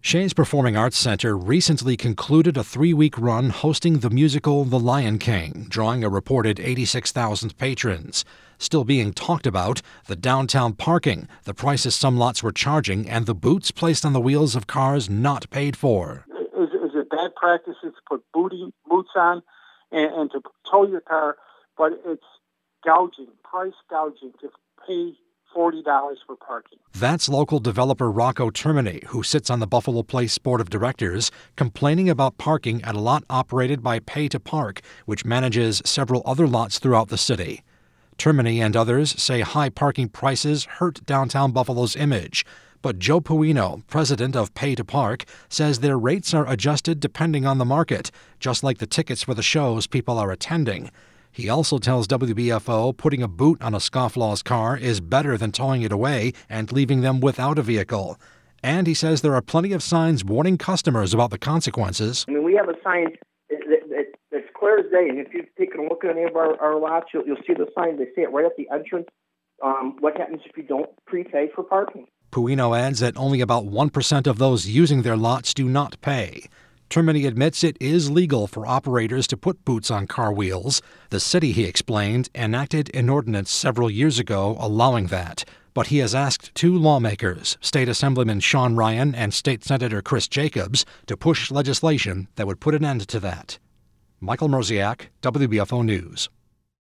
Shays Performing Arts Center recently concluded a 3-week run hosting the musical The Lion King, drawing a reported 86,000 patrons. Still being talked about, the downtown parking, the prices some lots were charging, and the boots placed on the wheels of cars not paid for. Is it bad practice to put boots on and to tow your car, but it's price gouging to pay $40 for parking. That's local developer Rocco Termini, who sits on the Buffalo Place Board of Directors, complaining about parking at a lot operated by Pay to Park, which manages several other lots throughout the city. Termini and others say high parking prices hurt downtown Buffalo's image. But Joe Puino, president of Pay to Park, says their rates are adjusted depending on the market, just like the tickets for the shows people are attending. He also tells WBFO putting a boot on a scofflaw's car is better than towing it away and leaving them without a vehicle. And he says there are plenty of signs warning customers about the consequences. I mean, we have a sign that's clear as day, and if you've taken a look at any of our lots, you'll see the sign. They say it right at the entrance. What happens if you don't prepay for parking? Puino adds that only about 1% of those using their lots do not pay. Termini admits it is legal for operators to put boots on car wheels. The city, he explained, enacted an ordinance several years ago allowing that. But he has asked 2 lawmakers, State Assemblyman Sean Ryan and State Senator Chris Jacobs, to push legislation that would put an end to that. Michael Mroziak, WBFO News.